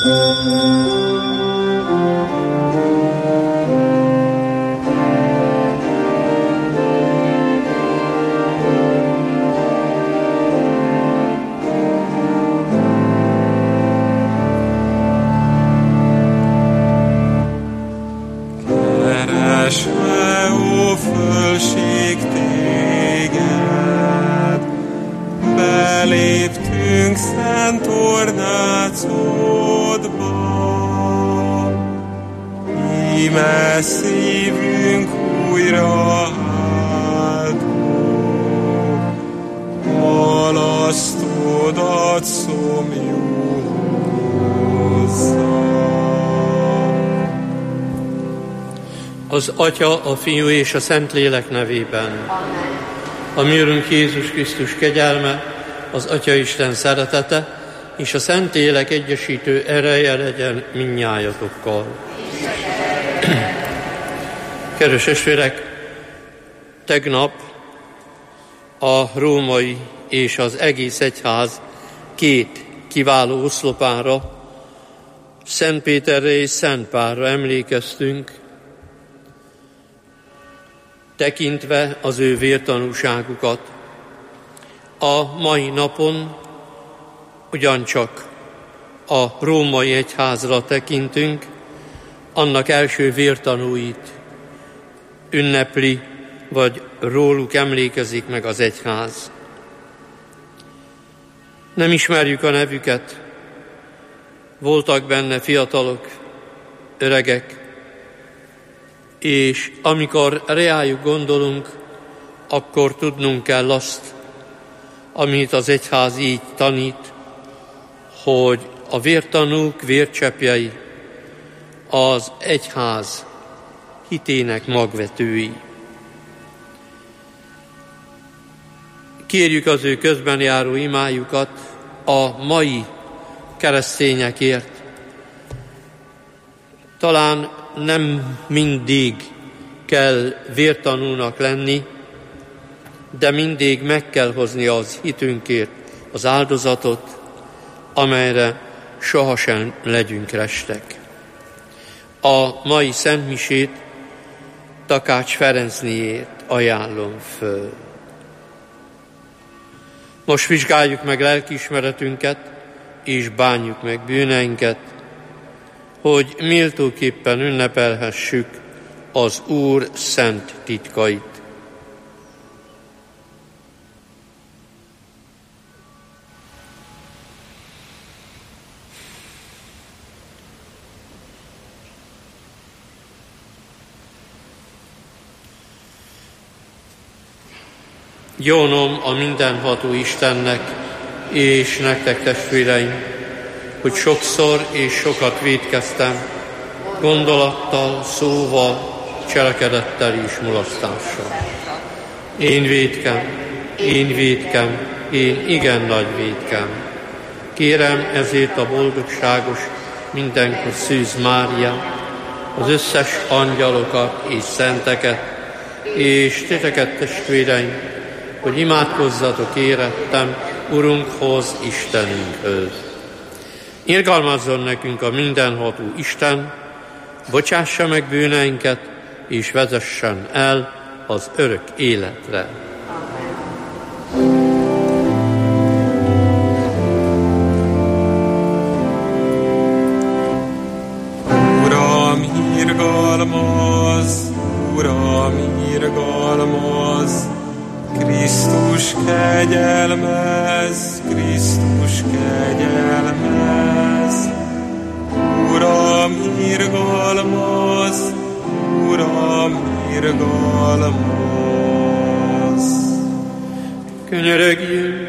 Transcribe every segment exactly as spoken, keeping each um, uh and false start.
Az Atya, a Fiú és a Szentlélek nevében. Amen. A mi Urunk Jézus Krisztus kegyelme, az Atyaisten szeretete és a Szentlélek egyesítő ereje legyen mindnyájatokkal. Kedves testvérek, tegnap a római és az egész egyház két kiváló oszlopára, Szent Péterre és Szent Pálra emlékeztünk, tekintve az ő vértanúságukat. A mai napon ugyancsak a római egyházra tekintünk, annak első vértanúit ünnepli, vagy róluk emlékezik meg az egyház. Nem ismerjük a nevüket, voltak benne fiatalok, öregek, és amikor reájuk gondolunk, akkor tudnunk kell azt, amit az egyház így tanít, hogy a vértanúk vércseppjei az egyház hitének magvetői. Kérjük az ő közben járó imájukat a mai keresztényekért. Talán nem mindig kell vértanúnak lenni, de mindig meg kell hozni az hitünkért az áldozatot, amelyre sohasem legyünk restek. A mai szentmisét Takács Ferencnéért ajánlom föl. Most vizsgáljuk meg lelkiismeretünket, és bánjuk meg bűneinket, hogy méltóképpen ünnepelhessük az Úr szent titkait. Jónom a mindenható Istennek és nektek, testvéreim, hogy sokszor és sokat vétkeztem, gondolattal, szóval, cselekedettel és mulasztással. Én vétkem, én vétkem, én igen nagy vétkem. Kérem ezért a boldogságos, mindenkor Szűz Máriát, az összes angyalokat és szenteket, és titeket, testvéreim, hogy imádkozzatok érettem Urunkhoz, Istenünkhöz. Irgalmazzon nekünk a mindenható Isten, bocsássa meg bűneinket, és vezessen el az örök életre. Uram, irgalmazz, Uram, irgalmazz, Krisztus kegyelmez, Krisztus kegyelmez. Uram, irgalmazz, Uram, irgalmazz. Könyörögjünk!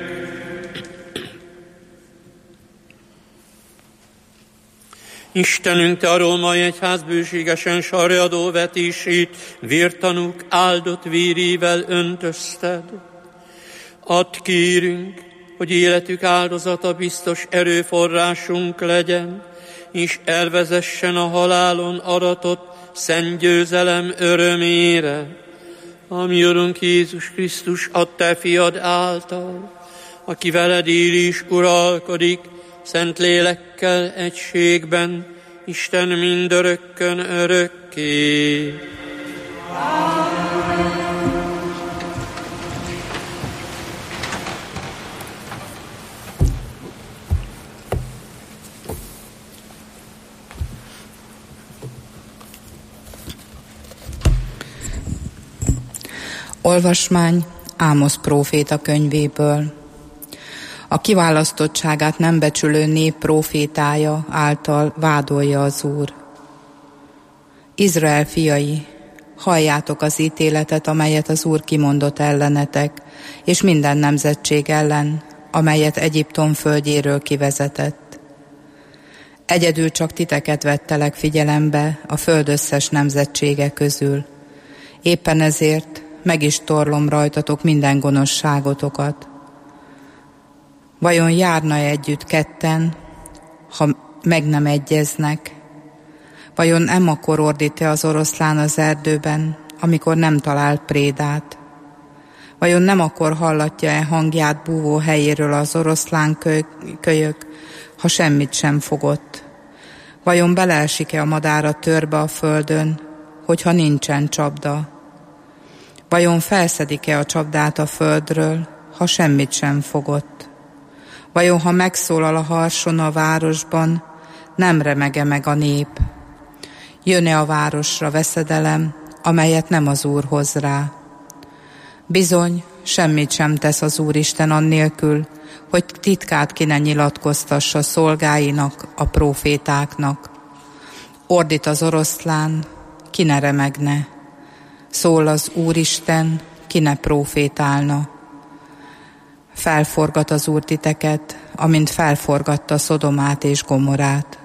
Istenünk, te a római egyház bőségesen sarjadó vetését vértanúk áldott vérével öntözted. Add, kérünk, hogy életük áldozata biztos erőforrásunk legyen, és elvezessen a halálon aratott szent győzelem örömére, ami Urunk Jézus Krisztus a te fiad által, aki veled él és uralkodik szent lélekkel egységben, Isten mindörökkön örökké. Olvasmány Ámosz próféta könyvéből. A kiválasztottságát nem becsülő nép prófétája által vádolja az Úr. Izrael fiai, halljátok az ítéletet, amelyet az Úr kimondott ellenetek, és minden nemzetség ellen, amelyet Egyiptom földjéről kivezetett. Egyedül csak titeket vettelek figyelembe a föld összes nemzetsége közül. Éppen ezért meg is torlom rajtatok minden gonoszságotokat. Vajon járna együtt ketten, ha meg nem egyeznek? Vajon nem akkor ordít-e az oroszlán az erdőben, amikor nem talál prédát? Vajon nem akkor hallatja-e hangját búvó helyéről az oroszlán kölyök, ha semmit sem fogott? Vajon beleesik-e a madár a törbe a földön, hogyha nincsen csapda? Vajon felszedik-e a csapdát a földről, ha semmit sem fogott? Vajon, ha megszólal a harson a városban, nem remege meg a nép? Jön-e a városra veszedelem, amelyet nem az Úr hoz rá? Bizony, semmit sem tesz az Úristen annélkül, hogy titkát ki ne nyilatkoztassa szolgáinak, a prófétáknak. Ordít az oroszlán, ki ne remegne. Szól az Úristen, ki ne prófétálna. Felforgat az Úr titeket, amint felforgatta Szodomát és Gomorát.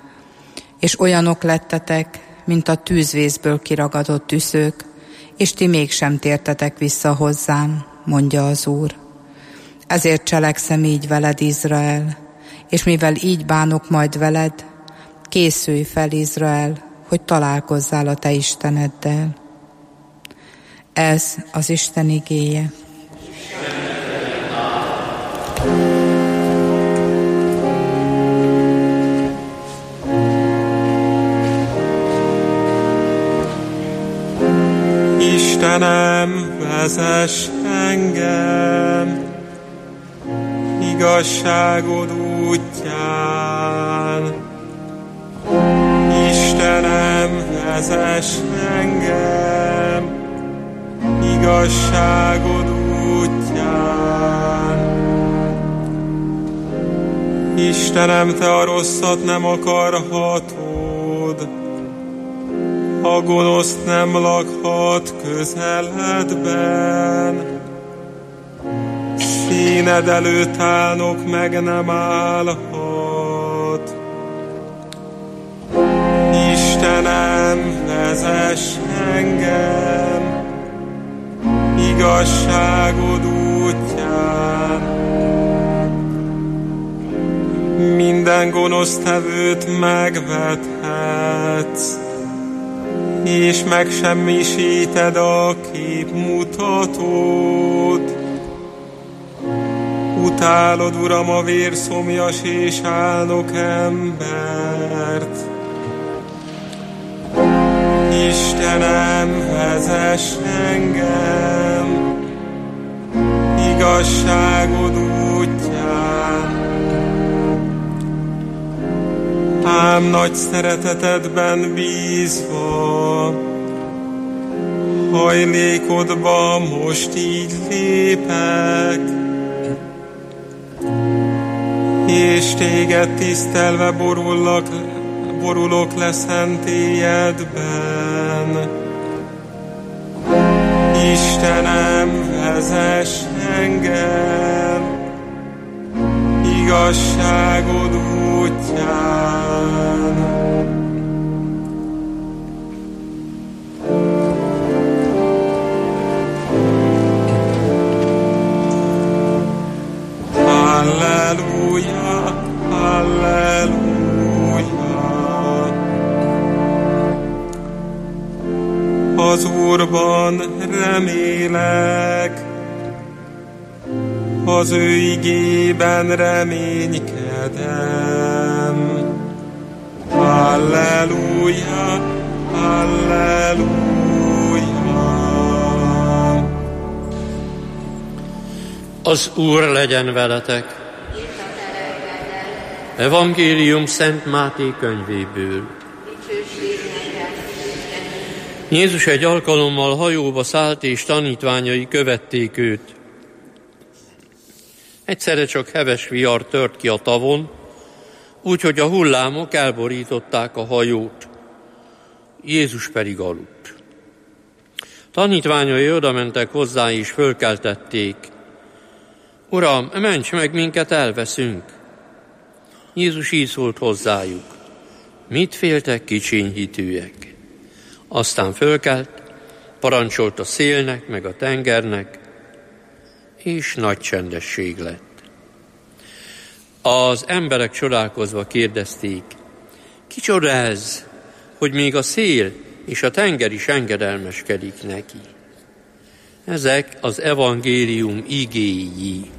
És olyanok lettetek, mint a tűzvészből kiragadott tüszők, és ti mégsem tértetek vissza hozzám, mondja az Úr. Ezért cselekszem így veled, Izrael, és mivel így bánok majd veled, készülj fel, Izrael, hogy találkozzál a te Isteneddel. Ez az Isten igéje. Istenem, vezess engem igazságod útján. Istenem, vezess engem igazságod útján. Istenem, te a rosszat nem akarhatod, a gonosz nem lakhat közeledben. Színed előtt állnok, meg nem állhat. Istenem, vezess engem igazságod útján. Minden gonosz tevőt megvethetsz, és megsemmisíted a képmutatót. Utálod, Uram, a vérszomjas és álnok embert. Istenem, vezess engem igazságod útján. Ám nagy szeretetedben bízva, hajlékodba most így lépek, és téged tisztelve borullak, borulok le szentélyedben. Istenem, vezess engem igazságod útján. Halleluja, halleluja. Az Úrban remélek, az ő igében reménykedem. Halleluja, halleluja. Az Úr legyen veletek. Evangélium Szent Máté könyvéből. Jézus egy alkalommal hajóba szállt, és tanítványai követték őt. Egyszerre csak heves vihar tört ki a tavon, úgyhogy a hullámok elborították a hajót. Jézus pedig aludt. Tanítványai odamentek hozzá, és fölkeltették. Uram, ments meg, minket elveszünk. Jézus így szólt hozzájuk. Mit féltek, kicsiny hitűek? Aztán fölkelt, parancsolt a szélnek, meg a tengernek, és nagy csendesség lett. Az emberek csodálkozva kérdezték, kicsoda ez, hogy még a szél és a tenger is engedelmeskedik neki. Ezek az evangélium igéi.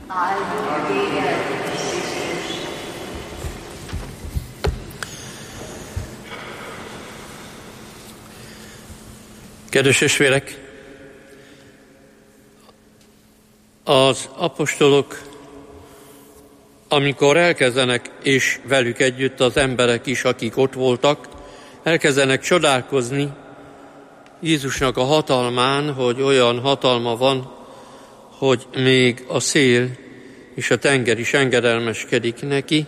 Kedves testvérek, az apostolok, amikor elkezdenek, és velük együtt az emberek is, akik ott voltak, elkezdenek csodálkozni Jézusnak a hatalmán, hogy olyan hatalma van, hogy még a szél és a tenger is engedelmeskedik neki,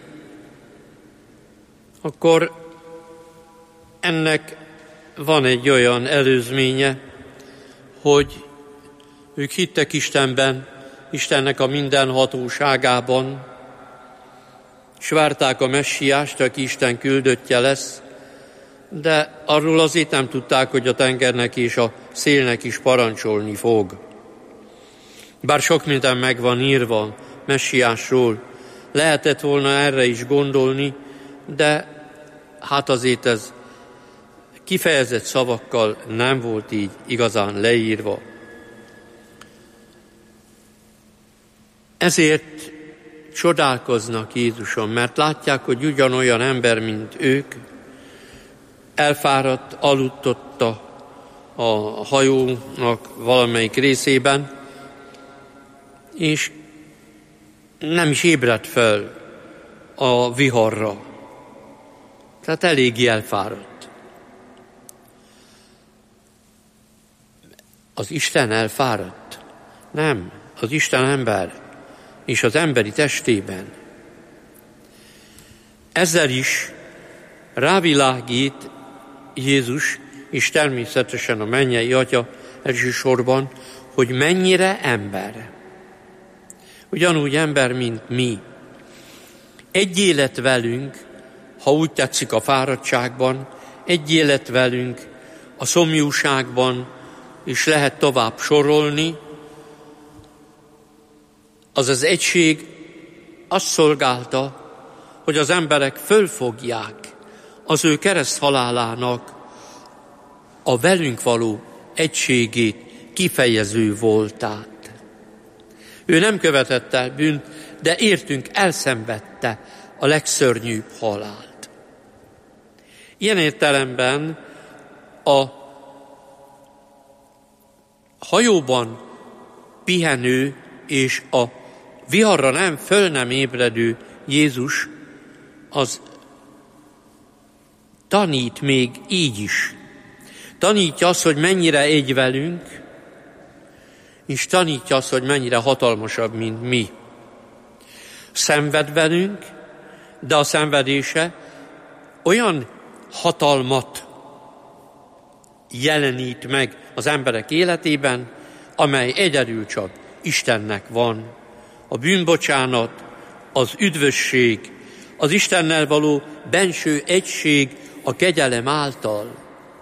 akkor ennek van egy olyan előzménye, hogy ők hittek Istenben, Istennek a mindenhatóságában, és várták a messiást, aki Isten küldöttje lesz, de arról azért nem tudták, hogy a tengernek és a szélnek is parancsolni fog. Bár sok minden meg van írva messiásról, lehetett volna erre is gondolni, de hát azért ez kifejezett szavakkal nem volt így igazán leírva. Ezért csodálkoznak Jézuson, mert látják, hogy ugyanolyan ember, mint ők, elfáradt, aludt ott a, a hajónak valamelyik részében, és nem is ébredt fel a viharra. Tehát eléggé elfáradt. Az Isten elfáradt? Nem, az Isten ember, és az emberi testében. Ezzel is rávilágít Jézus, és természetesen a mennyei Atya elsősorban, hogy mennyire ember. Ugyanúgy ember, mint mi. Egy élet velünk, ha úgy tetszik a fáradtságban, egy élet velünk a szomjúságban, és lehet tovább sorolni, az az egység azt szolgálta, hogy az emberek fölfogják az ő kereszthalálának a velünk való egységét kifejező voltát. Ő nem követett el bűnt, de értünk elszenvedte a legszörnyűbb halált. Ilyen értelemben a hajóban pihenő és a viharra nem, föl nem ébredő Jézus az tanít még így is. Tanítja azt, hogy mennyire egy velünk, és tanítja azt, hogy mennyire hatalmasabb, mint mi. Szenved velünk, de a szenvedése olyan hatalmat jelenít meg az emberek életében, amely egyedül csak Istennek van. A bűnbocsánat, az üdvösség, az Istennel való benső egység a kegyelem által.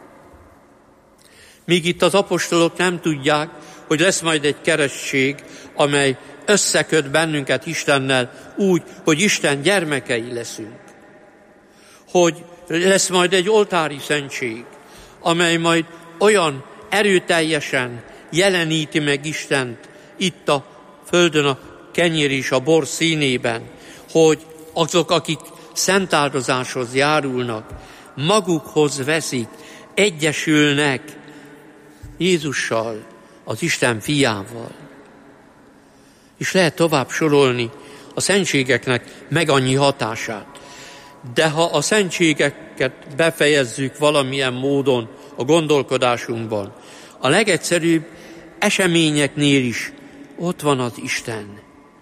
Míg itt az apostolok nem tudják, hogy lesz majd egy keresztség, amely összeköt bennünket Istennel úgy, hogy Isten gyermekei leszünk. Hogy lesz majd egy oltári szentség, amely majd olyan erőteljesen jeleníti meg Istent itt a földön, a kenyér és a bor színében, hogy azok, akik szentáldozáshoz járulnak, magukhoz veszik, egyesülnek Jézussal, az Isten fiával. És lehet tovább sorolni a szentségeknek meg annyi hatását. De ha a szentségeket befejezzük valamilyen módon a gondolkodásunkban, a legegyszerűbb eseményeknél is ott van az Isten.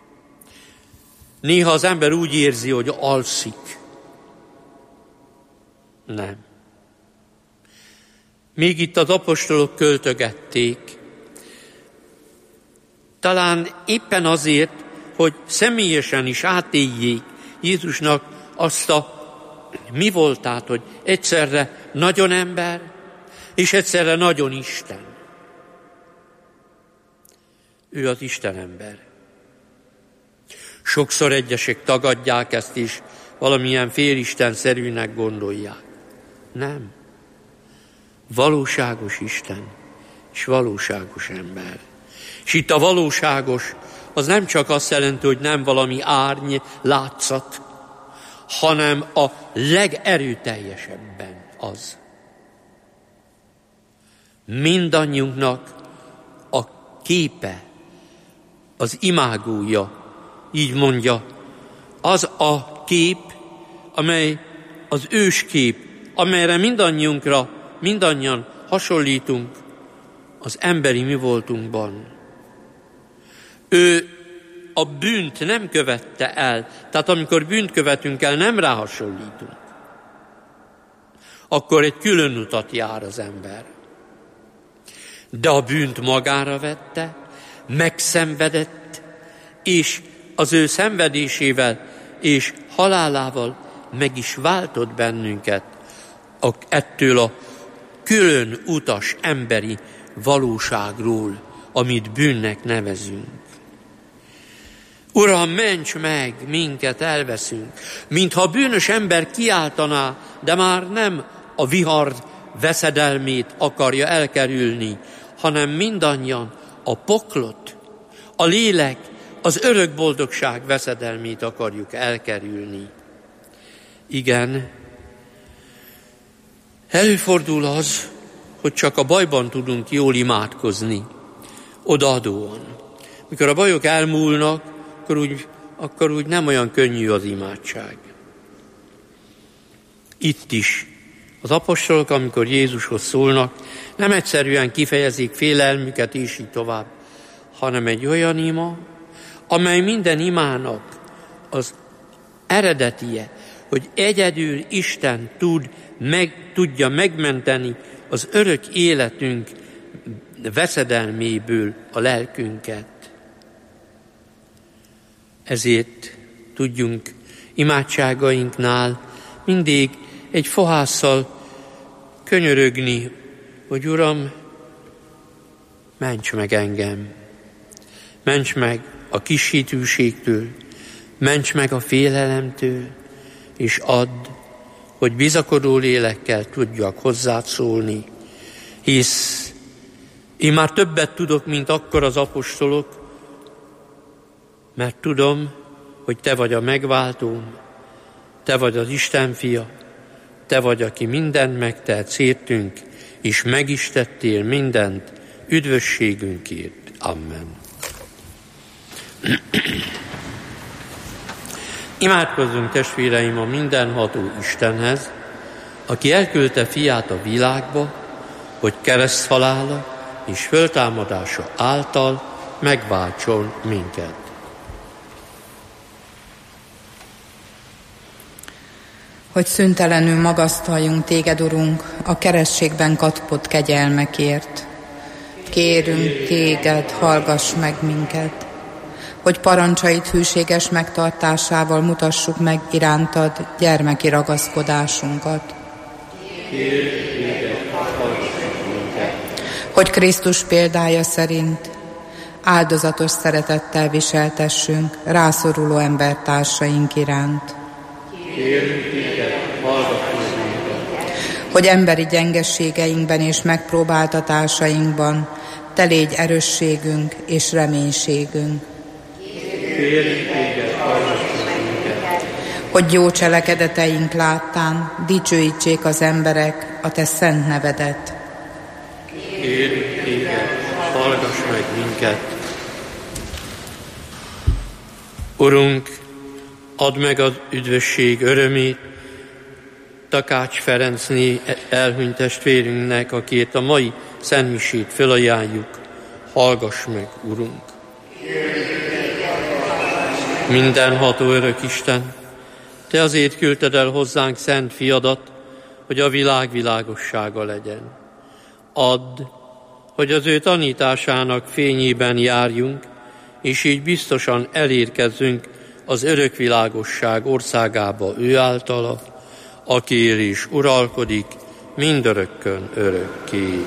Néha az ember úgy érzi, hogy alszik. Nem. Még itt az apostolok költögették. Talán éppen azért, hogy személyesen is átéljék Jézusnak azt a mi voltát, hogy egyszerre nagyon ember, és egyszerre nagyon Isten. Ő az Isten ember. Sokszor egyesek tagadják ezt is, valamilyen félistenszerűnek gondolják. Nem. Valóságos Isten, és valóságos ember. És itt a valóságos, az nem csak azt jelenti, hogy nem valami árny, látszat, hanem a legerőteljesebben az. Mindannyiunknak a képe, az imágója, így mondja, az a kép, amely az őskép, amelyre mindannyiunkra, mindannyian hasonlítunk az emberi mi voltunkban. Ő a bűnt nem követte el, tehát amikor bűnt követünk el, nem rá hasonlítunk. Akkor egy külön utat jár az ember. De a bűnt magára vette, megszenvedett, és az ő szenvedésével és halálával meg is váltott bennünket ettől a külön utas emberi valóságról, amit bűnnek nevezünk. Uram, ments meg, minket elveszünk, mintha a bűnös ember kiáltaná, de már nem a vihar veszedelmét akarja elkerülni, hanem mindannyian a poklot, a lélek, az örök boldogság veszedelmét akarjuk elkerülni. Igen, előfordul az, hogy csak a bajban tudunk jól imádkozni, odaadóan. Mikor a bajok elmúlnak, akkor úgy, akkor úgy nem olyan könnyű az imádság. Itt is az apostolok, amikor Jézushoz szólnak, nem egyszerűen kifejezik félelmüket és így tovább, hanem egy olyan ima, amely minden imának az eredetie, hogy egyedül Isten tud, meg, tudja megmenteni az örök életünk veszedelméből a lelkünket. Ezért tudjunk imádságainknál mindig egy fohásszal könyörögni, hogy Uram, ments meg engem, ments meg a kis hitűségtől, ments meg a félelemtől, és add, hogy bizakodó lélekkel tudjak hozzád szólni, hisz én már többet tudok, mint akkor az apostolok, mert tudom, hogy te vagy a megváltóm, te vagy az Isten fia, te vagy, aki mindent megtehetsz értünk, és meg is tettél mindent üdvösségünkért. Amen. Imádkozzunk, testvéreim, a mindenható Istenhez, aki elküldte fiát a világba, hogy kereszthalála és föltámadása által megváltson minket. Hogy szüntelenül magasztaljunk téged, Urunk, a kerességben kapott kegyelmekért. Kérünk téged, hallgass meg minket, hogy parancsaid hűséges megtartásával mutassuk meg irántad gyermeki ragaszkodásunkat. Kérünk téged, hallgass meg minket, hogy Krisztus példája szerint áldozatos szeretettel viseltessünk rászoruló embertársaink iránt. Kérünk téged, hallgass meg minket, hogy emberi gyengességeinkben és megpróbáltatásainkban te légy erősségünk és reménységünk. Kérünk kérünk téged, hallgass meg minket. Hogy jó cselekedeteink láttán dicsőítsék az emberek a te szent nevedet. Kérünk téged, hallgass meg minket. Urunk, add meg az üdvösség örömét Takács Ferencné elhunyt testvérünknek, akit a mai szentmisét felajánljuk. Hallgass meg, Urunk! Mindenható örök Isten, te azért küldted el hozzánk szent fiadat, hogy a világ világossága legyen. Add, hogy az ő tanításának fényében járjunk, és így biztosan elérkezzünk az örök világosság országába ő általa, aki él és uralkodik mindörökkön örökké.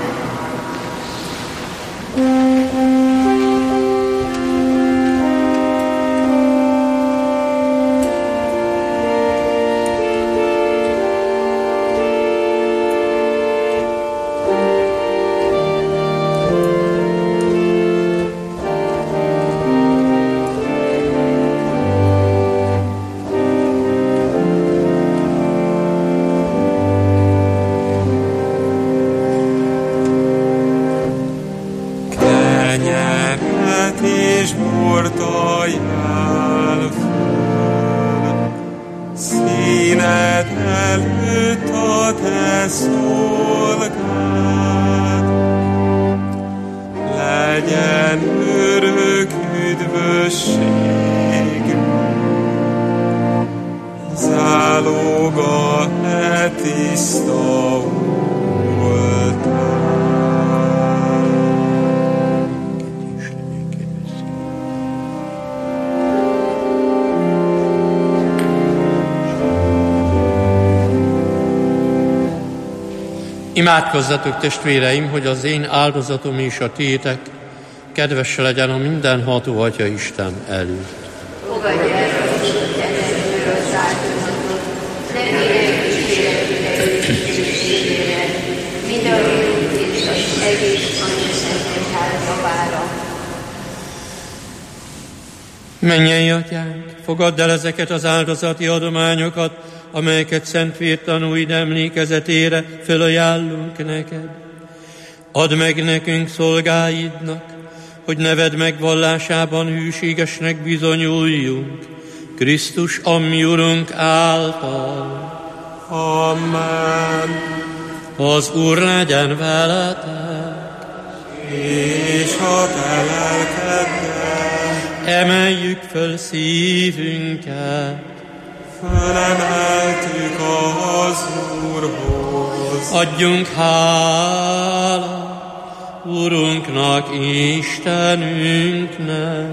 Imádkozzatok, testvéreim, hogy az én áldozatom és a tiétek kedves legyen a mindenható Atya Isten előtt. Fogadj el a Istenről az áldozatot, ne véljen kísérletünkre ügységére, mind a jövőt és az egész Annyi Szent Egyház javára. Mennyei Atyánk, fogadd el ezeket az áldozati adományokat, amelyeket szent vértanúid emlékezetére felajánlunk neked. Add meg nekünk szolgáidnak, hogy neved megvallásában hűségesnek bizonyuljunk, Krisztus, a mi Urunk által. Amen. Az Úr legyen veletek, És a te lelkeddel. Emeljük föl szívünket, Fölemeltük az Úrhoz. adjunk hálát Urunknak, Istenünknek.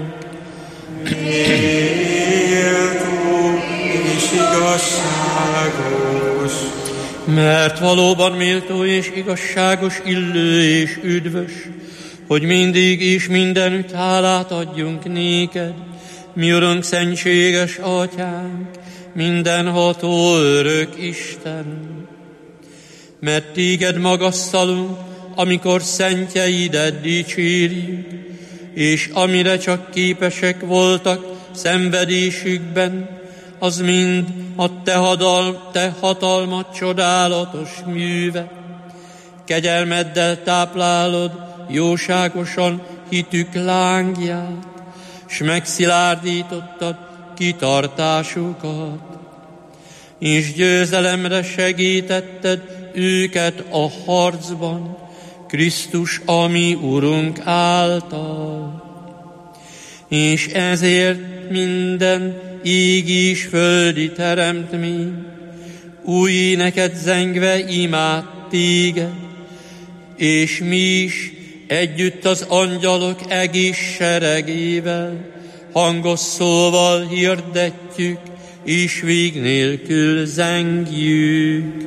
Méltó és igazságos. Mert valóban méltó és igazságos, illő és üdvös, hogy mindig és mindenütt hálát adjunk néked, mi Urunk, szentséges Atyánk, mindenható örök Isten. Mert téged magasztalunk, amikor szentjeidet dicsérjük, és amire csak képesek voltak szenvedésükben, az mind a te, hadal, te hatalmat csodálatos műve. Kegyelmeddel táplálod jóságosan hitük lángját, s megszilárdítottad kitartásukat, és győzelemre segítetted őket a harcban, Krisztus, a mi Urunk által. És ezért minden égi és földi teremtmény új éneket zengve imád téged, és mi is együtt az angyalok egész seregével hangos szóval hirdetjük, és vég nélkül zengjük.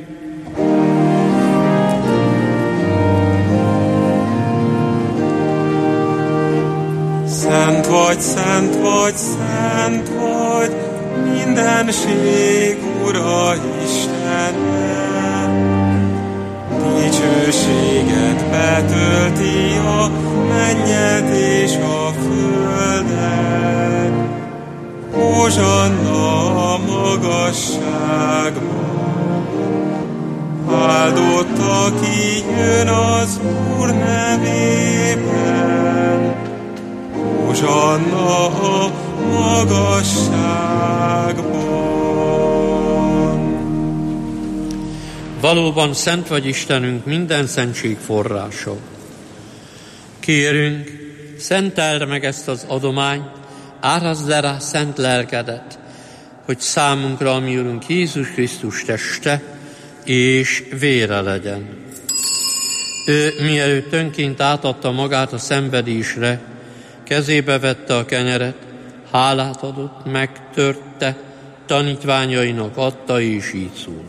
Szent vagy, szent vagy, szent vagy, mindenség Ura Istene. Dicsőséget betölti a mennyet és a földet. Hozsanna a magasságban. Áldott, aki jön az Úr nevében. Hozsanna a magasságban. Valóban szent vagy Istenünk, minden szentség forrása. Kérünk, szenteld meg ezt az adományt, árazd le rá szent lelkedet, hogy számunkra, ami Urunk Jézus Krisztus teste és vére legyen. Ő mielőtt önként átadta magát a szenvedésre, kezébe vette a kenyeret, hálát adott, megtörte, tanítványainak adta, és így szólt.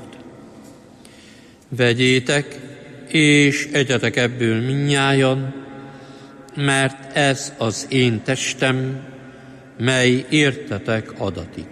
Vegyétek, és egyetek ebből mindnyájan, mert ez az én testem, mely értetek adatik.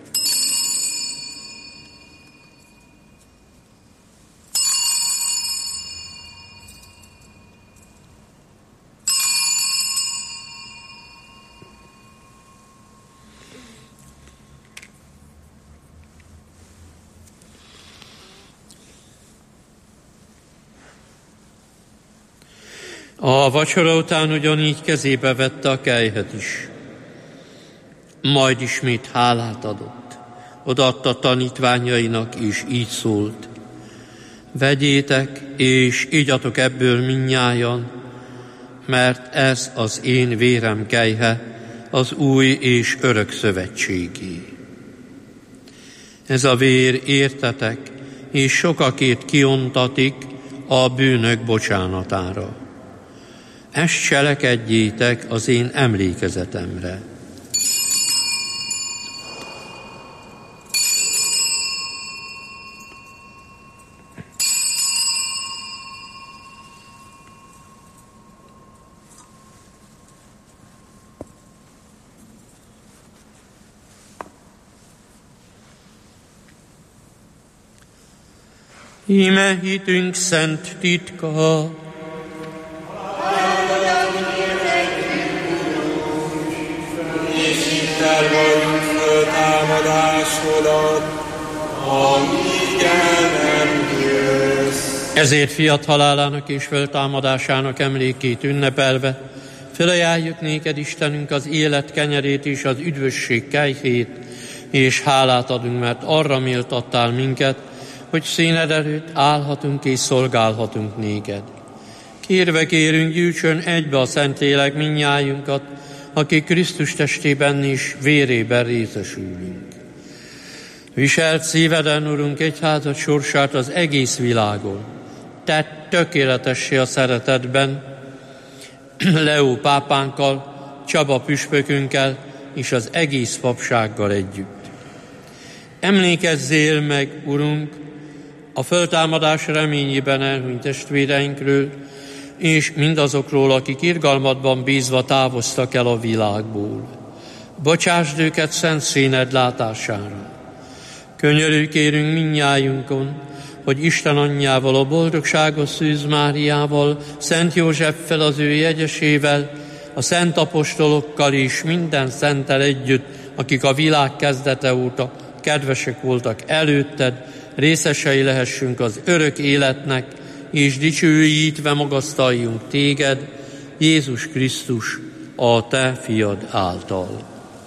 A vacsora után ugyanígy kezébe vette a kelyhet is. Majd ismét hálát adott. Odaadta tanítványainak, és így szólt. Vegyétek, és igyatok ebből mindnyájan, mert ez az én vérem kelyhe, az új és örök szövetségé. Ez a vér értetek, és sokakért kiontatik a bűnök bocsánatára. Ezt cselekedjétek az én emlékezetemre. Íme hitünk szent titka. Elvalljuk föltámadásodat, amíg el nem jössz. Ezért fiat halálának és föltámadásának emlékét ünnepelve, felajánljuk néked, Istenünk, az élet kenyerét és az üdvösség kejhét, és hálát adunk, mert arra méltattál minket, hogy színed előtt állhatunk és szolgálhatunk néked. Kérve kérünk, gyűjtsön egybe a Szentlélek mindnyájunkat, akik Krisztus testében és vérében részesülünk. Viselt szíveden, Urunk, egyházad sorsát az egész világon. Tedd tökéletessé a szeretetben, Leó pápánkkal, Csaba püspökünkkel és az egész papsággal együtt. Emlékezzél meg, Urunk, a föltámadás reményében elhunyt testvéreinkről, és mindazokról, akik irgalmadban bízva távoztak el a világból. Bocsásd őket szent színed látására. Könyörülj kérünk mindnyájunkon, hogy Isten anyjával, a boldogságos Szűz Máriával, Szent Józseffel, az ő jegyesével, a szent apostolokkal és minden szenttel együtt, akik a világ kezdete óta kedvesek voltak előtted, részesei lehessünk az örök életnek, és dicsőítve magasztaljunk téged, Jézus Krisztus, a te fiad által.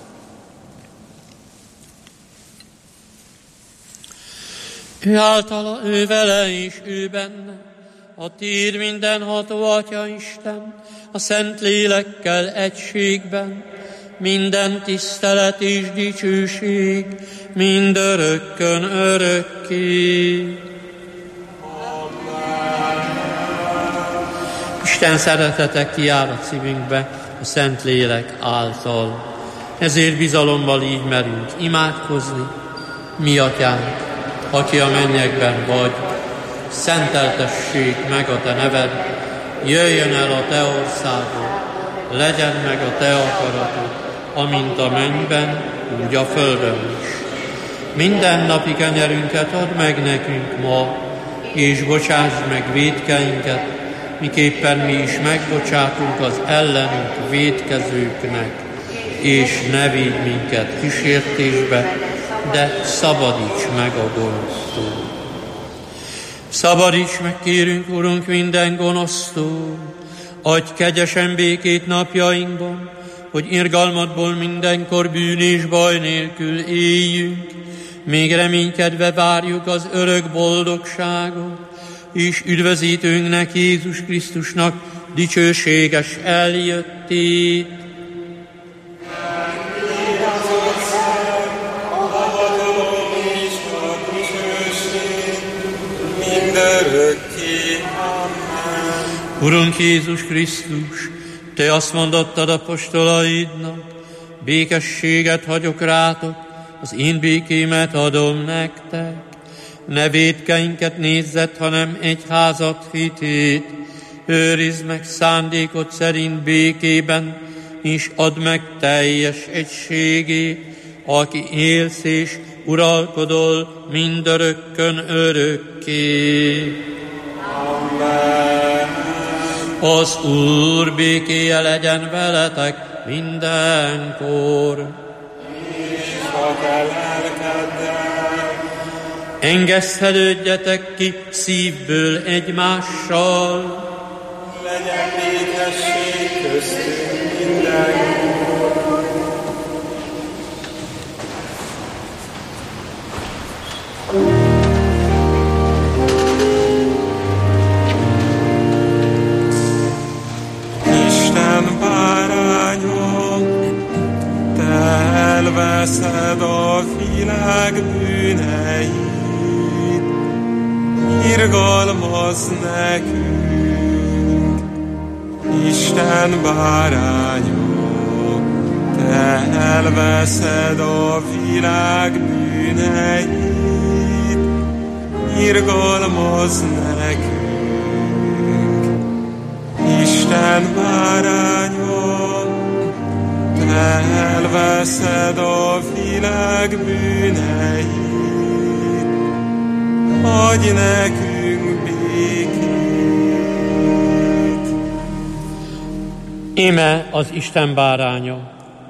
Ő általa, ő vele és ő benne, a tér mindenható Atya Isten, a Szent Lélekkel egységben, minden tisztelet és dicsőség, mindörökkön örökké. Isten szeretete kiárad szívünkbe a Szent Lélek által. Ezért bizalommal így merünk imádkozni. Mi Atyánk, aki a mennyekben vagy, szenteltessék meg a te neved, jöjjön el a te országod, legyen meg a te akaratod, amint a mennyben, úgy a földön is. Minden napi kenyerünket add meg nekünk ma, és bocsásd meg vétkeinket, miképpen mi is megbocsátunk az ellenünk vétkezőknek, és ne vigy minket kísértésbe, de szabadíts meg a gonosztól. Szabadíts meg, kérünk, Urunk, minden gonosztól, adj kegyesen békét napjainkban, hogy irgalmadból mindenkor bűn és baj nélkül éljünk, még reménykedve várjuk az örök boldogságot, és üdvözítőnknek, Jézus Krisztusnak dicsőséges eljöttét. Urunk Jézus Krisztus, Te azt mondottad apostolaidnak, békességet hagyok rátok, az én békémet adom nektek. Ne vétkeinket nézzet, hanem egyházat hitét, őrizd meg szándékod szerint békében, és add meg teljes egységét, aki élsz és uralkodol mindörökkön örökké. Amen. Az Úr békéje legyen veletek mindenkor. És a te lelkeddel. Engesztelődjetek ki szívből egymással. Legyen békesség köztünk mindenkor. Isten bárányom, Te elveszed a világ bűneit, irgalmazz nekünk. Isten bárányom, Te elveszed a világ bűneit, irgalmazz nekünk. Isten bárányom, Te elveszed a világ bűneit, adj nekünk békét. Íme az Isten báránya,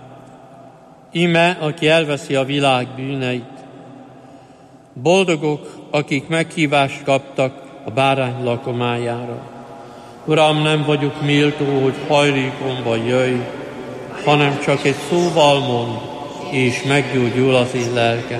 íme, aki elveszi a világ bűneit. Boldogok, akik meghívást kaptak a bárány lakomájára. Uram, nem vagyok méltó, hogy hajlékomba jöjj, hanem csak egy szóval mond, és meggyógyul az én lelkem.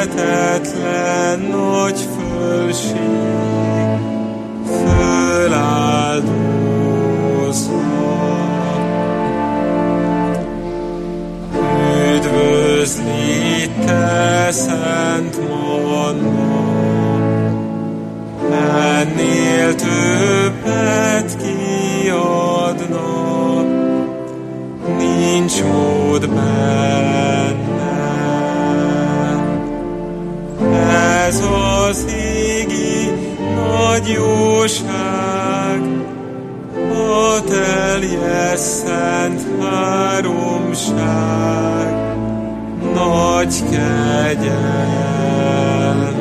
hihetetlen nagy fölség, föláldozva. Üdvözli te szent manna, ennél többet kiadna, nincs mód benne. Ez az égi nagy jóság, a teljes szent háromság, nagy kegyelme.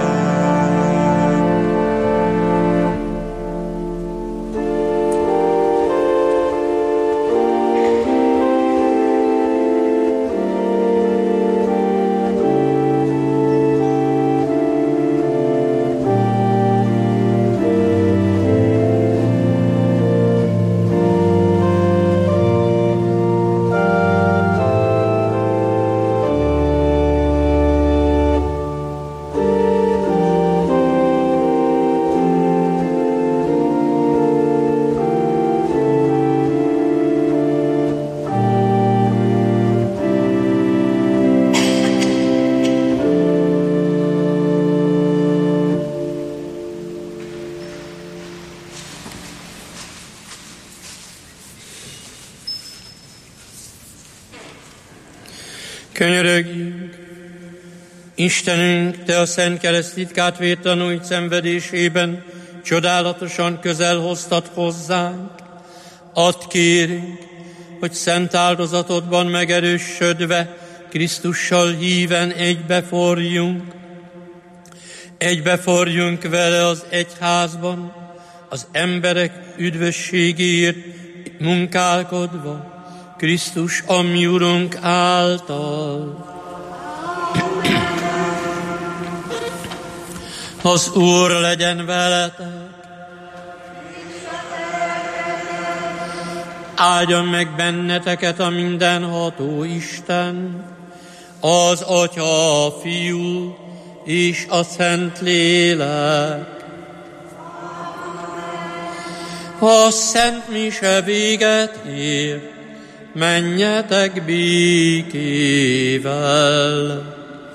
Könyörögjünk! Istenünk, Te a Szent Kereszt titkát vértanúi szenvedésében csodálatosan közel hoztad hozzánk. Add kérünk, hogy szent áldozatodban megerősödve Krisztussal híven egybeforjunk. Egybeforjunk vele az egyházban, az emberek üdvösségéért munkálkodva, Krisztus a mi Urunk által. Az Úr legyen veletek. Áldjon meg benneteket a mindenható Isten, az Atya, a Fiú és a Szent Lélek. A Szent Mise véget ér, menjetek békével.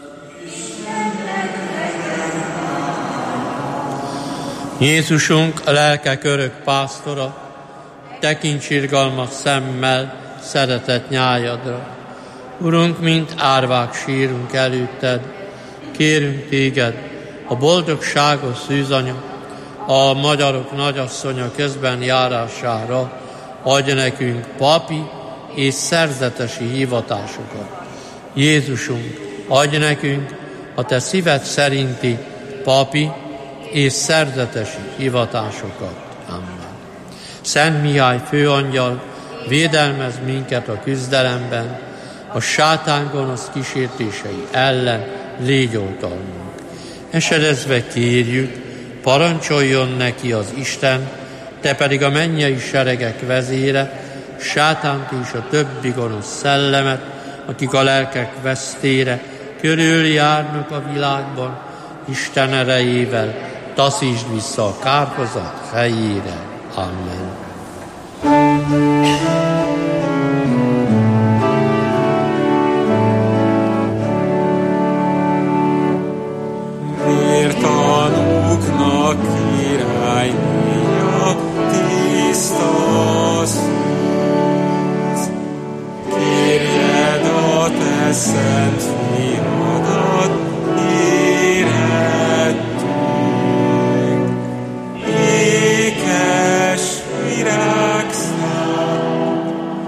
Jézusunk, a lelkek örök pásztora, tekints irgalmas szemmel szeretett nyájadra. Urunk, mint árvák sírunk előtted, kérünk téged, a boldogságos szűzanya, a magyarok nagyasszonya közben járására, adj nekünk papi és szerzetesi hivatásokat. Jézusunk, adj nekünk a te szíved szerinti papi és szerzetesi hivatásokat. Amen. Szent Mihály főangyal, védelmez minket a küzdelemben, a sátán gonosz kísértései ellen légy oltalmunk. Esedezve kérjük, parancsoljon neki az Isten, te pedig a mennyei seregek vezére, sátánt és a többi gonosz szellemet, akik a lelkek vesztére körüljárnak a világban, Isten erejével taszítsd vissza a kárhozat helyére. Amen. Vértanúknak királynéja tiszta szűz, kérjed a te szent fiadat, érettünk. Ékes virágszám,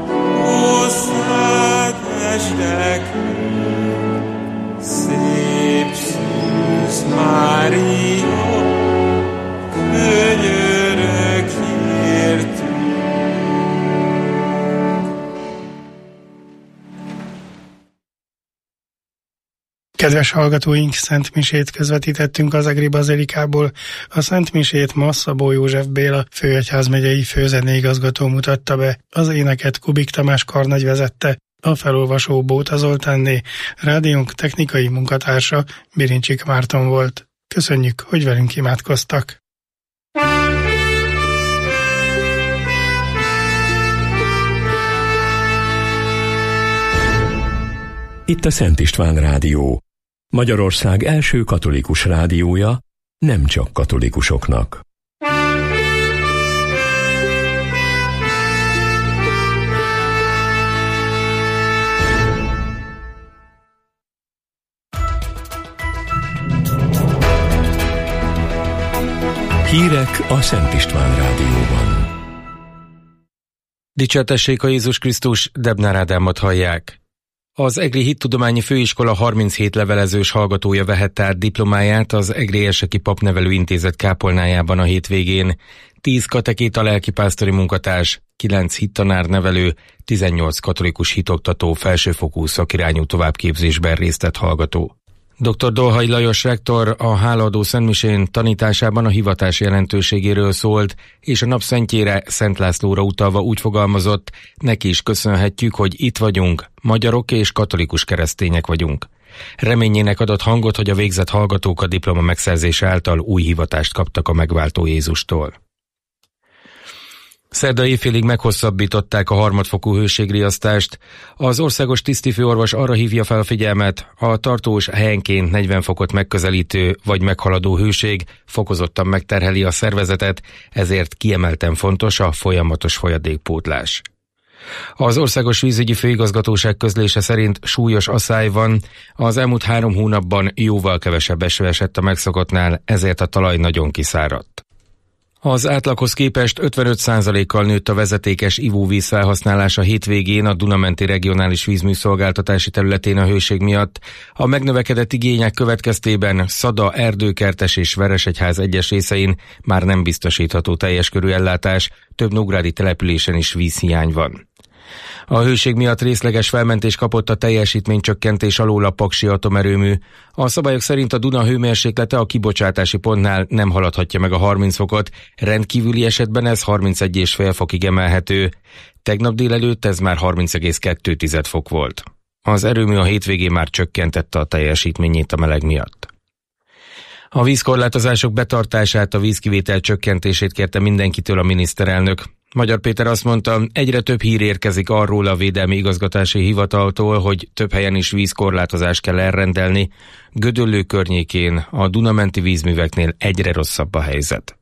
hozzád esdekünk, szép szűz Mária, könyörög értünk. Kedves hallgatóink, Szent Misét közvetítettünk az Egri Bazilikából. A Szent Misét ma Szabó József Béla főegyházmegyei főzeneigazgató mutatta be. Az éneket Kubik Tamás karnagy vezette. A felolvasó Bóta Zoltánné, rádiónk technikai munkatársa Birincsik Márton volt. Köszönjük, hogy velünk imádkoztak! Itt a Szent István Rádió, Magyarország első katolikus rádiója, nem csak katolikusoknak. Hírek a Szent István Rádióban. Dicsértessék a Jézus Krisztus, Debnár Ádámot hallják. Az Egri Hittudományi Főiskola harminchét levelezős hallgatója vehette át diplomáját az Egri Erseki Papnevelő Intézet kápolnájában a hétvégén. Tíz katekéta lelkipásztori munkatárs, kilenc hittanár nevelő, tizennyolc katolikus hitoktató felsőfokú szakirányú továbbképzésben részt vett hallgató. doktor Dolhai Lajos rektor a hálaadó szentmisén tanításában a hivatás jelentőségéről szólt, és a napszentjére, Szent Lászlóra utalva úgy fogalmazott, neki is köszönhetjük, hogy itt vagyunk, magyarok és katolikus keresztények vagyunk. Reményének adott hangot, hogy a végzett hallgatók a diploma megszerzése által új hivatást kaptak a megváltó Jézustól. Szerda éjfélig meghosszabbították a harmadfokú hőségriasztást. Az országos tisztifőorvos arra hívja fel a figyelmet, a tartós helyenként negyven fokot megközelítő vagy meghaladó hőség fokozottan megterheli a szervezetet, ezért kiemelten fontos a folyamatos folyadékpótlás. Az Országos Vízügyi Főigazgatóság közlése szerint súlyos asszály van, az elmúlt három hónapban jóval kevesebb eső esett a megszokottnál, ezért a talaj nagyon kiszáradt. Az átlaghoz képest ötvenöt százalékkal nőtt a vezetékes ivóvíz felhasználása hétvégén a Duna-menti regionális vízműszolgáltatási területén a hőség miatt. A megnövekedett igények következtében Szada, Erdőkertes és Veresegyház egyes részein már nem biztosítható teljes körű ellátás, több nógrádi településen is vízhiány van. A hőség miatt részleges felmentés kapott a teljesítménycsökkentés alól a Paksi atomerőmű. A szabályok szerint a Duna hőmérséklete a kibocsátási pontnál nem haladhatja meg a harminc fokot, rendkívüli esetben ez harmincegy egész öt fokig emelhető. Tegnap délelőtt ez már harminc egész kettő fok volt. Az erőmű a hétvégén már csökkentette a teljesítményét a meleg miatt. A vízkorlátozások betartását, a vízkivétel csökkentését kérte mindenkitől a miniszterelnök. Magyar Péter azt mondta, egyre több hír érkezik arról a Védelmi Igazgatási Hivataltól, hogy több helyen is vízkorlátozást kell elrendelni. Gödöllő környékén, a Duna-menti vízműveknél egyre rosszabb a helyzet.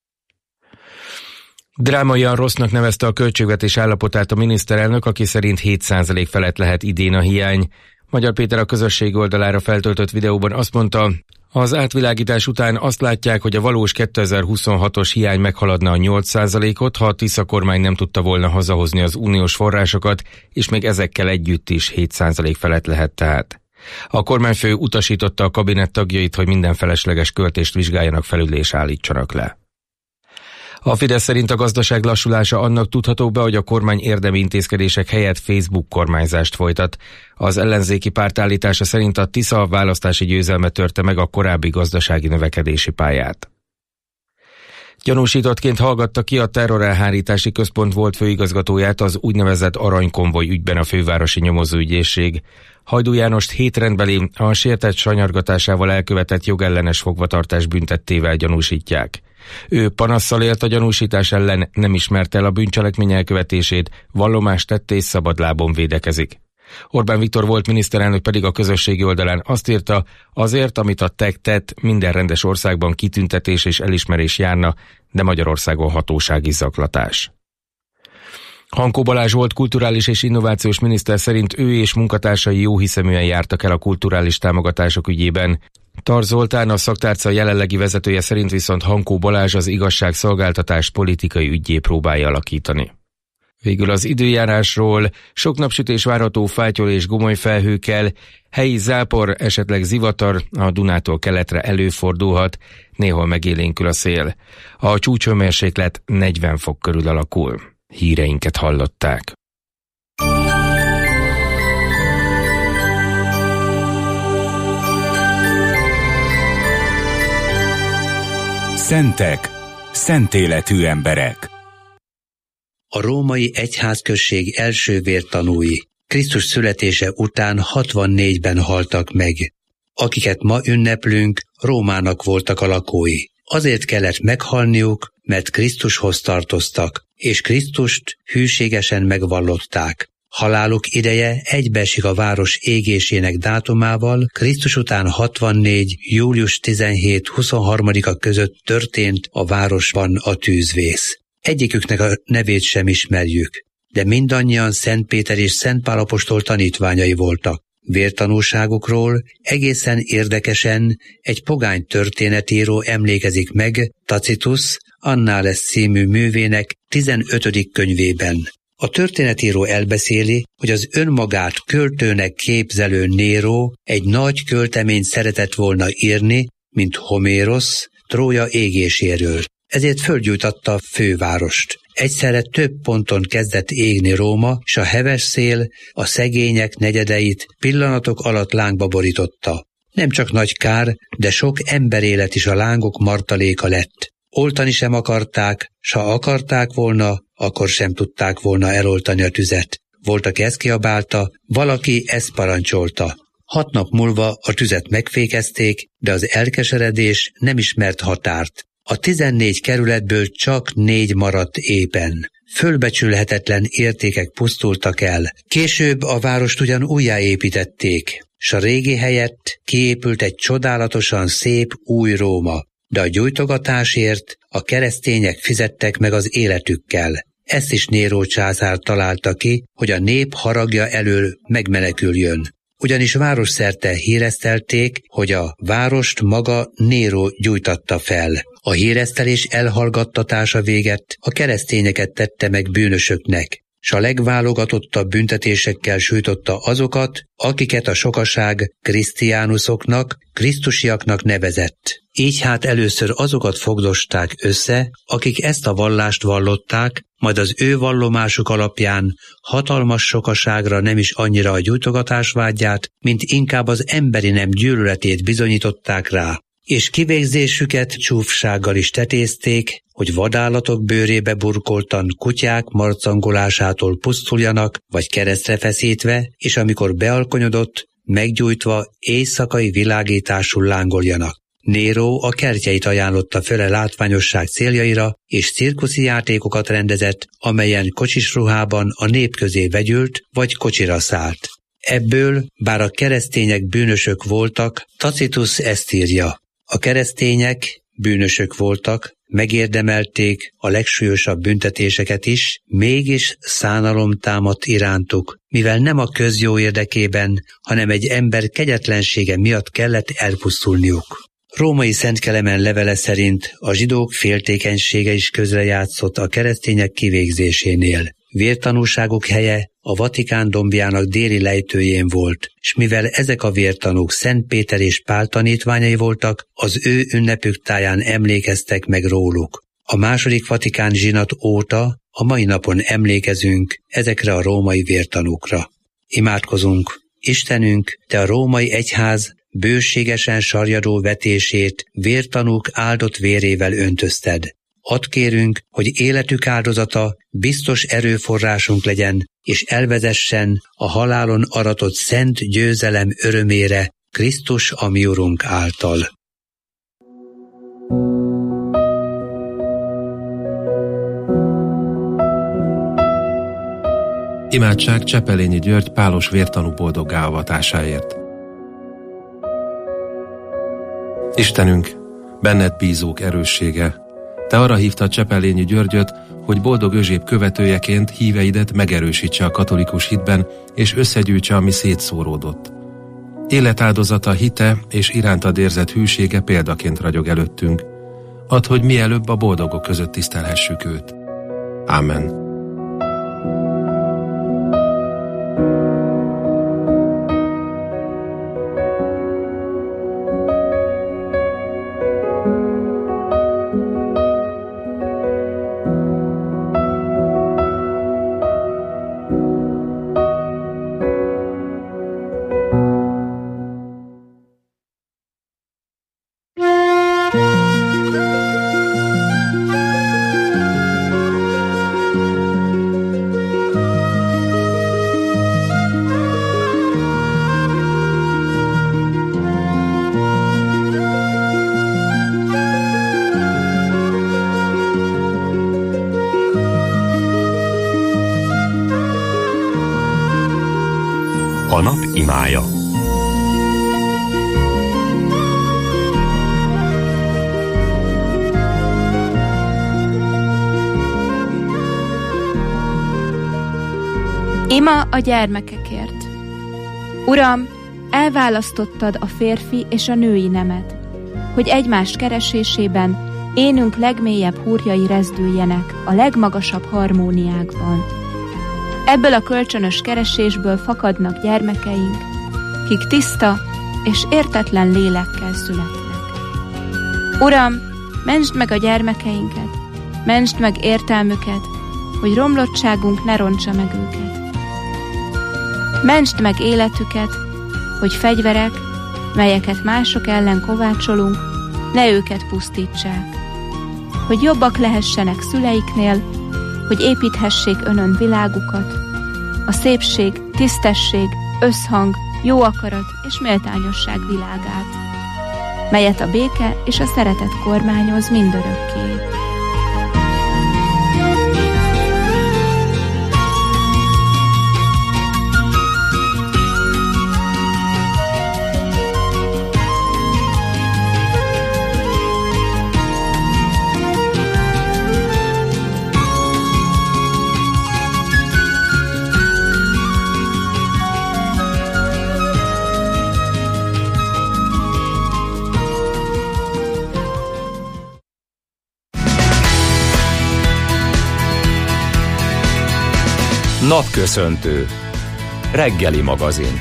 Drámaian rossznak nevezte a költségvetés állapotát a miniszterelnök, aki szerint hét százalék felett lehet idén a hiány. Magyar Péter a közösség oldalára feltöltött videóban azt mondta, az átvilágítás után azt látják, hogy a valós kétezer-huszonhatos hiány meghaladna a nyolc százalékot, ha a Tisza kormány nem tudta volna hazahozni az uniós forrásokat, és még ezekkel együtt is hét százalék felett lehet tehát. A kormányfő utasította a kabinett tagjait, hogy minden felesleges költést vizsgáljanak felül és állítsanak le. A Fidesz szerint a gazdaság lassulása annak tudható be, hogy a kormány érdemi intézkedések helyett Facebook kormányzást folytat. Az ellenzéki párt állítása szerint a Tisza választási győzelme törte meg a korábbi gazdasági növekedési pályát. Gyanúsítottként hallgatta ki a terrorelhárítási központ volt főigazgatóját az úgynevezett aranykonvoj ügyben a fővárosi nyomozóügyészség. Hajdú Jánost hét rendbeli, a sértett sanyargatásával elkövetett jogellenes fogvatartás büntettével gyanúsítják. Ő panasszal élt a gyanúsítás ellen, nem ismerte el a bűncselekmény elkövetését, vallomást tett és szabadlábon védekezik. Orbán Viktor volt miniszterelnök pedig a közösségi oldalán azt írta, azért, amit a té e ká tett, minden rendes országban kitüntetés és elismerés járna, de Magyarországon hatósági zaklatás. Hankó Balázs volt kulturális és innovációs miniszter szerint ő és munkatársai jóhiszeműen jártak el a kulturális támogatások ügyében. Tarz Zoltán, a szaktárca jelenlegi vezetője szerint viszont Hankó Balázs az igazságszolgáltatás politikai üggyé próbálja alakítani. Végül az időjárásról: sok napsütés várható fátyol és gomoly felhőkkel, helyi zápor, esetleg zivatar a Dunától keletre előfordulhat, néhol megélénkül a szél. A csúcshőmérséklet negyven fok körül alakul. Híreinket hallották. Szentek, szentéletű emberek. A római egyházközség első vértanúi, Krisztus születése után hatvannégyben haltak meg. Akiket ma ünneplünk, Rómának voltak a lakói. Azért kellett meghalniuk, mert Krisztushoz tartoztak, és Krisztust hűségesen megvallották. Haláluk ideje egybeesik a város égésének dátumával, Krisztus után hatvannégy. július tizenhét huszonharmadika között történt a városban a tűzvész. Egyiküknek a nevét sem ismerjük, de mindannyian Szent Péter és Szent Pál apostol tanítványai voltak. Vértanúságukról egészen érdekesen egy pogány történetíró emlékezik meg Tacitus Annales című művének tizenötödik könyvében. A történetíró elbeszéli, hogy az önmagát költőnek képzelő Néró egy nagy költeményt szeretett volna írni, mint Homérosz Trója égéséről. Ezért fölgyújtatta a fővárost. Egyszerre több ponton kezdett égni Róma, s a heves szél a szegények negyedeit pillanatok alatt lángba borította. Nem csak nagy kár, de sok emberélet is a lángok martaléka lett. Oltani sem akarták, s ha akarták volna, akkor sem tudták volna eloltani a tüzet. Volt, aki ezt kiabálta, valaki ezt parancsolta. Hat nap múlva a tüzet megfékezték, de az elkeseredés nem ismert határt. A tizennégy kerületből csak négy maradt épen. Fölbecsülhetetlen értékek pusztultak el. Később a várost ugyan újjáépítették, s a régi helyett kiépült egy csodálatosan szép új Róma. De a gyújtogatásért a keresztények fizettek meg az életükkel. Ezt is Néró császár találta ki, hogy a nép haragja elől megmeneküljön. Ugyanis városszerte híresztelték, hogy a várost maga Néró gyújtatta fel. A híresztelés elhallgattatása véget a keresztényeket tette meg bűnösöknek, s a legválogatottabb büntetésekkel sújtotta azokat, akiket a sokaság krisztiánuszoknak, krisztusiaknak nevezett. Így hát először azokat fogdosták össze, akik ezt a vallást vallották, majd az ő vallomásuk alapján hatalmas sokaságra nem is annyira a gyújtogatás vágyát, mint inkább az emberi nem gyűlöletét bizonyították rá. És kivégzésüket csúfsággal is tetézték, hogy vadállatok bőrébe burkoltan kutyák marcangolásától pusztuljanak, vagy keresztre feszítve, és amikor bealkonyodott, meggyújtva éjszakai világításul lángoljanak. Néró a kertjeit ajánlotta föle látványosság céljaira, és cirkuszi játékokat rendezett, amelyen kocsis ruhában a nép közé vegyült, vagy kocsira szállt. Ebből, bár a keresztények bűnösök voltak, Tacitus ezt írja. A keresztények bűnösök voltak, megérdemelték a legsúlyosabb büntetéseket is, mégis szánalom támadt irántuk, mivel nem a közjó érdekében, hanem egy ember kegyetlensége miatt kellett elpusztulniuk. Római Szent Kelemen levele szerint a zsidók féltékenysége is közrejátszott a keresztények kivégzésénél. Vértanúságuk helye a Vatikán dombjának déli lejtőjén volt, s mivel ezek a vértanúk Szent Péter és Pál tanítványai voltak, az ő ünnepük táján emlékeztek meg róluk. A második Vatikán zsinat óta a mai napon emlékezünk ezekre a római vértanúkra. Imádkozunk! Istenünk, Te a római egyház bőségesen sarjadó vetését vértanúk áldott vérével öntözted. Add kérünk, hogy életük áldozata biztos erőforrásunk legyen, és elvezessen a halálon aratott szent győzelem örömére Krisztus a mi Urunk által. Imádság Csepelényi György pálos vértanú boldoggá avatásáért. Istenünk, benned bízók erőssége, Te arra hívtad Csepelényi Györgyöt, hogy boldog Özséb követőjeként híveidet megerősítse a katolikus hitben, és összegyűjtse, ami szétszóródott. Életáldozata, hite és irántad érzett hűsége példaként ragyog előttünk. Add, hogy mielőbb a boldogok között tisztelhessük őt. Ámen. imája. Ima a gyermekekért. Uram, elválasztottad a férfi és a női nemet, hogy egymás keresésében énünk legmélyebb húrjai rezdüljenek a legmagasabb harmóniákban. Ebből a kölcsönös keresésből fakadnak gyermekeink, kik tiszta és értetlen lélekkel születnek. Uram, mentsd meg a gyermekeinket, mentsd meg értelmüket, hogy romlottságunk ne rontsa meg őket. Mentsd meg életüket, hogy fegyverek, melyeket mások ellen kovácsolunk, ne őket pusztítsák. Hogy jobbak lehessenek szüleiknél, hogy építhessék önön világukat, a szépség, tisztesség, összhang, jó akarat és méltányosság világát, melyet a béke és a szeretet kormányoz mindörökké. Napköszöntő. Reggeli magazin.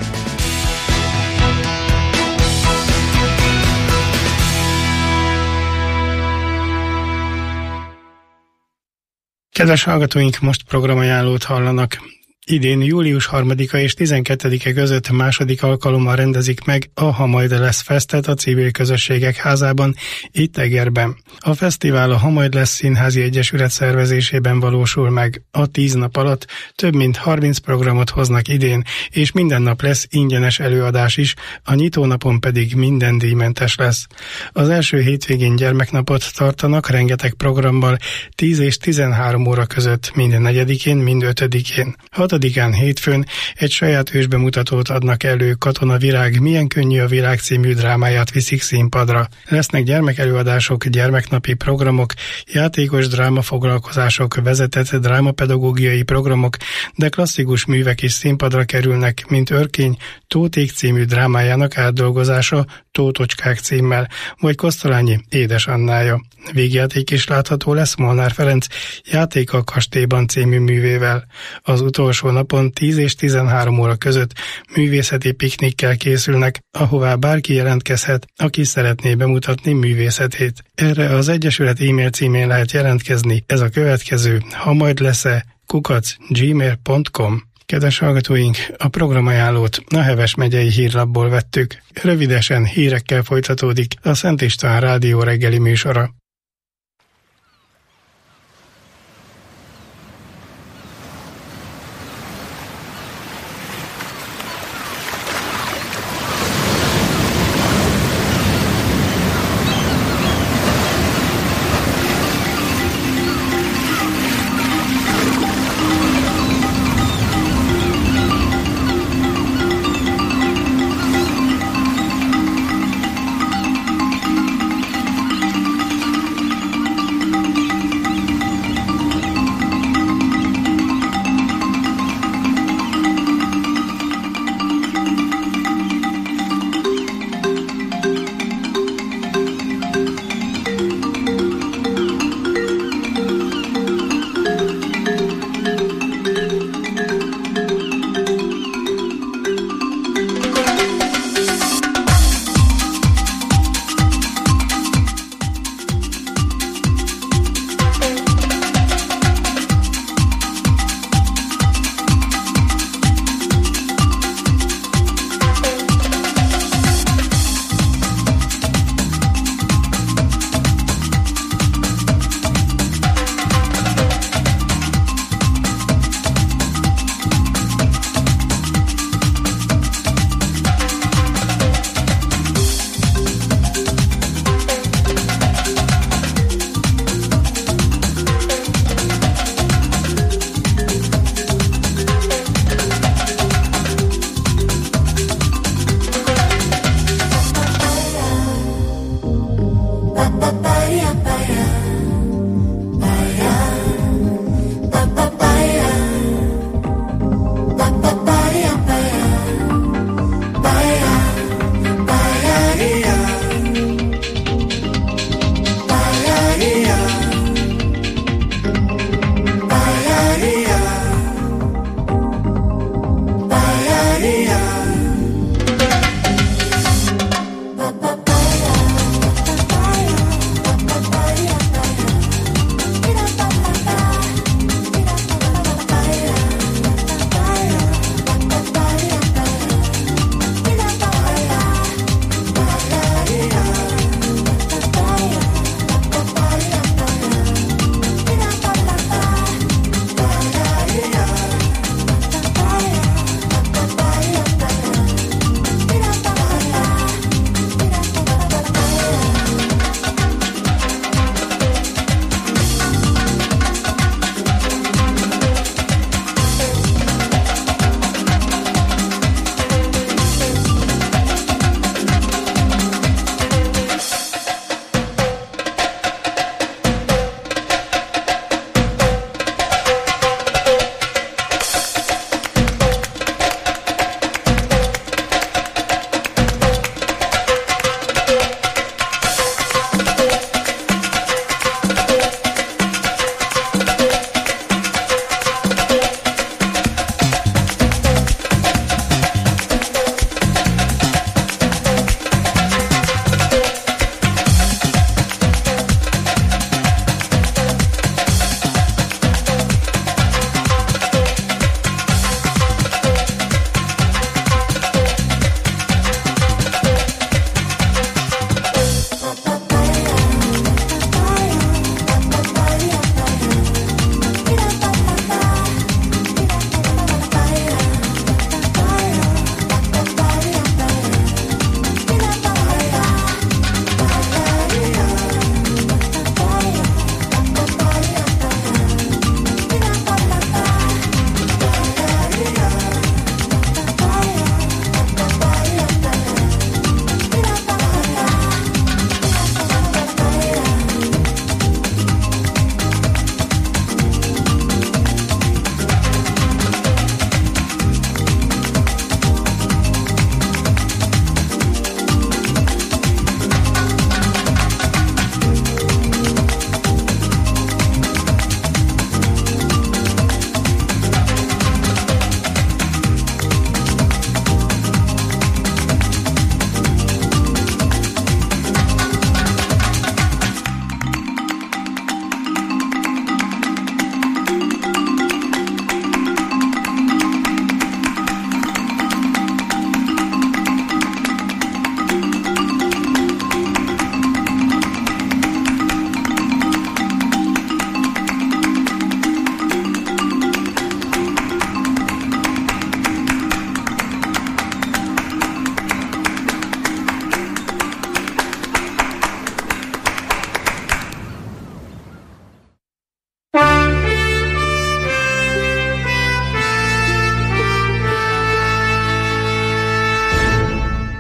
Kedves hallgatóink, most programajánlót hallanak. Idén július harmadika és tizenkettedike között második alkalommal rendezik meg a Ha majd lesz Festet a Civil Közösségek Házában, itt Egerben. A fesztivál a Ha majd lesz Színházi Egyesület szervezésében valósul meg. A tíz nap alatt több mint harminc programot hoznak idén, és minden nap lesz ingyenes előadás is, a nyitónapon pedig minden díjmentes lesz. Az első hétvégén gyermeknapot tartanak rengeteg programmal, tíz és tizenhárom óra között, mind negyedikén, mind ötödikén. hatodikán hétfőn egy saját ősbemutatót adnak elő, Katona Virág Milyen könnyű a világ című drámáját viszik színpadra. Lesznek gyermekelőadások, gyermeknapi programok, játékos drámafoglalkozások, vezetett drámapedagógiai programok, de klasszikus művek is színpadra kerülnek, mint Örkény Tóték című drámájának átdolgozása Tótocskák címmel, vagy Kosztolányi Édes Annája. Végjáték is látható lesz Molnár Ferenc Játék a kastélyban című művével. Az utolsó napon tíz és tizenhárom óra között művészeti piknikkel készülnek, ahová bárki jelentkezhet, aki szeretné bemutatni művészetét. Erre az Egyesület e-mail címén lehet jelentkezni, ez a következő: ha majd lesz-e kukac gmail pont com. Kedves hallgatóink, a programajánlót a Heves megyei hírlapból vettük. Rövidesen hírekkel folytatódik a Szent István Rádió reggeli műsora.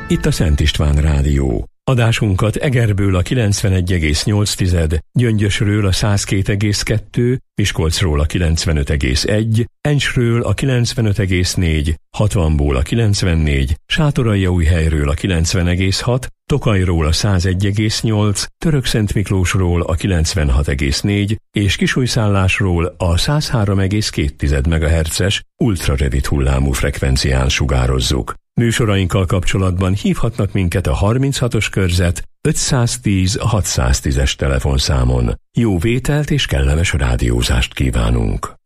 Itt a Szent István Rádió. Adásunkat Egerből a kilencvenegy egész nyolc, Gyöngyösről a száz két egész kettő, Miskolcról a kilencvenöt egész egy, Encsről a kilencvenöt egész négy, hatvanból a kilencvennégy, Sátoraljaújhelyről a kilencven egész hat, Tokajról a száz egy egész nyolc, Törökszentmiklósról a kilencvenhat egész négy és Kisújszállásról a száz három egész két megahertzes ultrarövid hullámú frekvencián sugározzuk. Műsorainkkal kapcsolatban hívhatnak minket a harminchatos körzet ötszáztíz hatszáztízes telefonszámon. Jó vételt és kellemes rádiózást kívánunk!